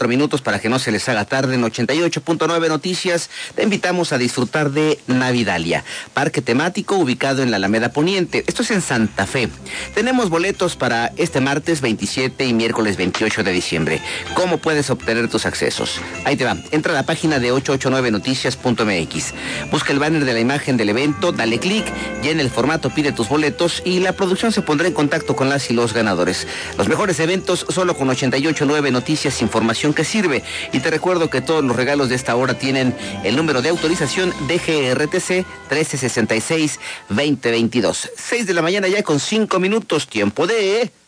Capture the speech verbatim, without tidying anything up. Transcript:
minutos para que no se les haga tarde en ochenta y ocho punto nueve Noticias. Te invitamos a disfrutar de Navidalia, parque temático ubicado en la Alameda Poniente. Esto es en Santa Fe. Tenemos boletos para este martes veintisiete y miércoles veintiocho de diciembre. ¿Cómo puedes obtener tus accesos? Ahí te va. Entra a la página de ochocientos ochenta y nueve noticias punto m x. Busca el banner de la imagen del evento, dale clic, llena el formato, pide tus boletos y la producción se pondrá en contacto con las y los ganadores. Los mejores eventos solo con ochenta y ocho punto nueve Noticias, información que sirve. Y te recuerdo que todos los regalos de esta hora tienen el número de autorización D G R T C trece sesenta y seis veinte veintidós. seis de la mañana ya con cinco minutos, tiempo de